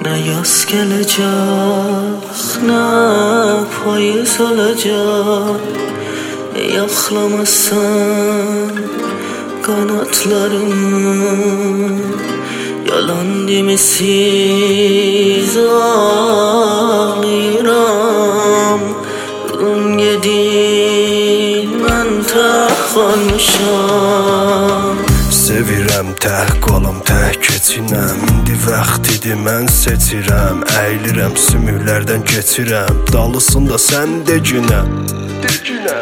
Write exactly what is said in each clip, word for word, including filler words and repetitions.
Ne yaz gelecek, ne payız olacak. Yaklamazsan kanatlarımı, yalan demesiz ağlayıram. Gün gedin mən tək qalmışam. Sevirəm, tək qalam, tək keçinəm. İndi vaxtidir, mən seçirəm. Əylirəm, sümüklərdən keçirəm. Dalısında sən deginə, deginə.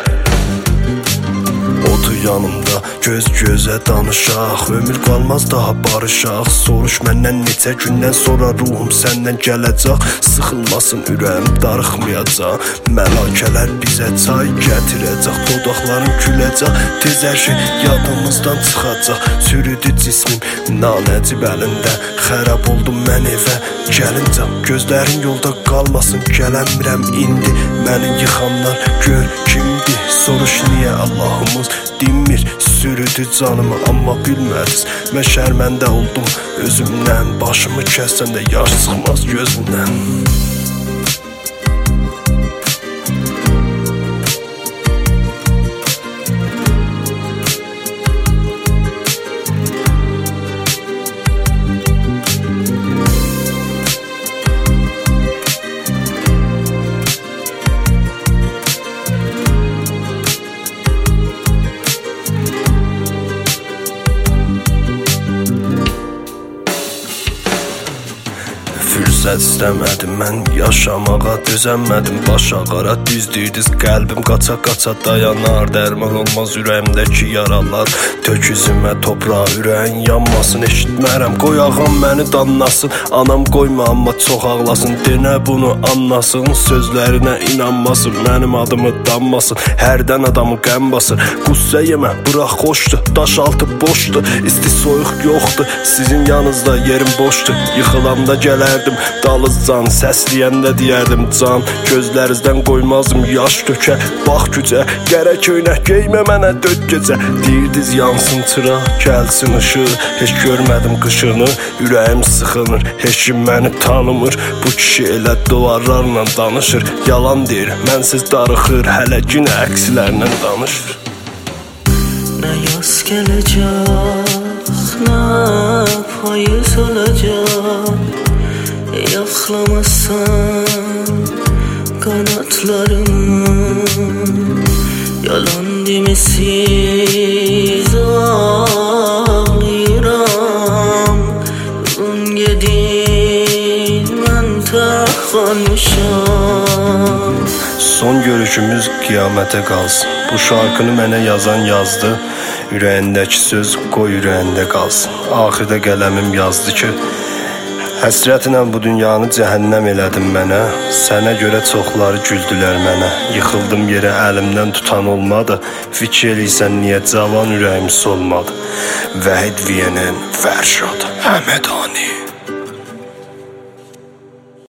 Otur yanımda, göz gözə danışaq. Ömür qalmaz daha barışaq. Soruş məndən neçə gündən sonra ruhum səndən gələcək. Sıxılmasın ürəyim, darıxmayacaq. Məlakələr bizə çay gətirəcək. Dodaqlarım küləcək, tez hər şey yadımızdan çıxacaq. Sürüdü cismim, nanəcib əlində. Xərab oldum mən evə gəlincə. Gözlərin yolda qalmasın, gələnmirəm indi. Məni yıxanlar gör kimdir. Soruş niyə Allahımız dinmir. Sürüdü canımı amma bilmədiz. Mən şərməndə oldum özümdən. Başımı kəssən də yaş çıxmaz gözümdən. Fürsət istəmədim, mən yaşamağa dözənmədim. Baş ağara düzdüydüz, qəlbim qaça-qaça dayanar. Dərman olmaz ürəyimdəki yaralar. Tök üzümə toprağa, ürəyin yanmasın. Eşitmərəm, qoy ağam məni danlasın. Anam qoyma, amma çox ağlasın. Denə bunu anlasın, sözlərinə inanmasın. Mənim adımı danmasın, hərdən adamı qəm basır. Qussə yemə, bıraq xoşdur, daş altı boşdur. İsti soyuq yoxdur, sizin yanınızda yerim boşdur. Yıxılanda gələrdim dalızcan, səsləyəndə deyərdim can. Gözlərinizdən qoymazdım yaş dökə. Bax gücə, gərək köynək geymə mənə död gecə. Deyirdiz yansın çıraq, gəlsin ışıq. Heç görmədim qışını, ürəyim sıxınır. Heç kim məni tanımır, bu kişi elə duvarlarla danışır. Yalan deyir, mənsiz darıxır, hələ gün əksilərlə danışır. Ne yaz gelecek, ne payız olacak. Yaklamazsan kanatlarımı, yalan demesiz ağlayıram. Gün gedin mən tək qalmışam. Son görüşümüz qiyamətə qalsın. Bu şarkını mənə yazan yazdı. Ürəyindəki söz qoy ürəyində qalsın. Axirdə qələmim yazdı ki, həsrətinlə bu dünyanı cəhənnəm elədim mənə. Sənə görə çoxları güldülər mənə. Yıxıldım yerə, əlimdən tutan olmadı. Fikir eləysən niyə cavan ürəyim solmadı. Vəhid Viyenen, Fərşad Həmədani.